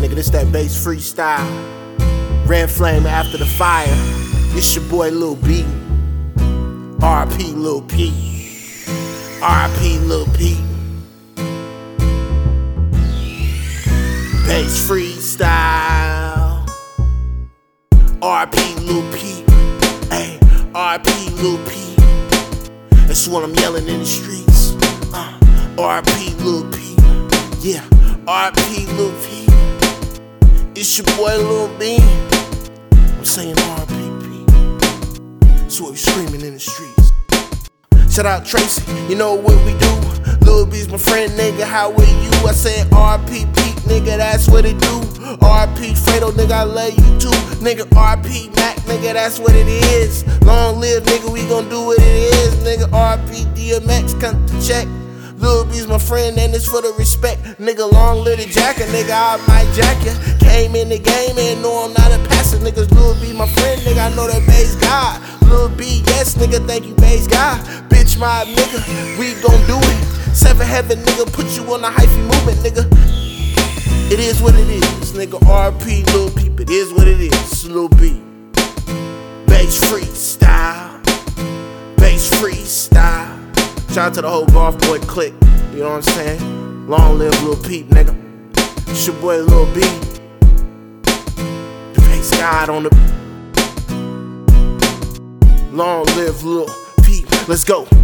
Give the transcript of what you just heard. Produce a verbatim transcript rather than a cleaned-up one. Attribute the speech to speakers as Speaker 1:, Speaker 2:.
Speaker 1: nigga. This that bass freestyle. Red flame after the fire. It's your boy Lil B. R I P Lil P. R I P Lil P. Bass freestyle. R I P Lil P. Ay, R I P Lil P. That's what I'm yelling in the streets. Uh, R I P Lil P. Yeah, R I P Lil P. It's your boy Lil B. I'm saying R I P P. That's what we screaming in the streets. Shout out Tracy, you know what we do. Lil B's my friend, nigga, how are you? I said R I P P, nigga, that's what it do. R I P Fredo, nigga, I love you too. Nigga, R I P Mac, nigga, that's what it is. Long live, nigga, we gon' do what it is. Nigga, R I P D M X, come to check. Lil B's my friend and it's for the respect. Nigga, long live the jacker, nigga, I might jack ya. Came in the game and know I'm not a passer. Niggas, Lil B my friend, nigga, I know that bass God. Lil B, yes, nigga, thank you, bass God. Bitch, my nigga, we gon' do it. Seven heaven, nigga, put you on the hyphy movement, nigga. It is what it is, nigga, R I P Lil Peep, it is what it is, Lil B. Bass freestyle, bass freestyle. Shout out to the whole Golf Boy clique, you know what I'm saying? Long live Lil Peep, nigga. It's your boy Lil B. The bass God on the. Long live Lil Peep, let's go.